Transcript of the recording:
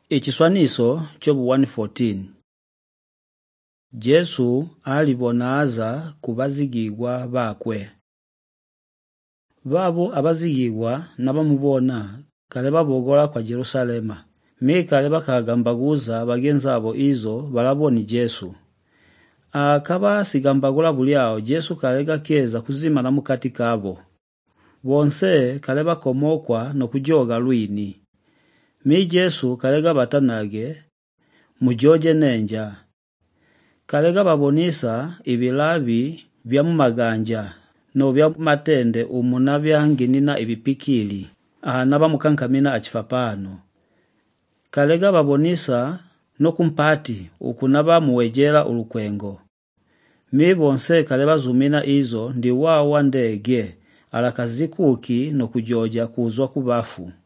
Echiswaniso chobu 1:14. Jesu alibona aza kubazigigwa bakwe. Babo abazigigwa nabamubona kale babogola kwa Jerusalema. Mikale bakagambaguza bagenzabo izo balaboni Jesu. Akaba sigambagula buliao Jesu kalega keza kuzima na mukati kabo. Bonse kale bakomokwa no kujoga lwini. Mi Jesu kalega batanage mujoje nenja. Kalega babonisa ibilabi bya mumaganja no bya matende umuna byanginina ibipikili naba mukankamina achifapano. Kalega babonisa no kumpati ukunaba muwejera ulukwengo. Mi bonse kale bazumina izo ndi wawa ndege alakazikuki no kujoja kuzwa kubafu.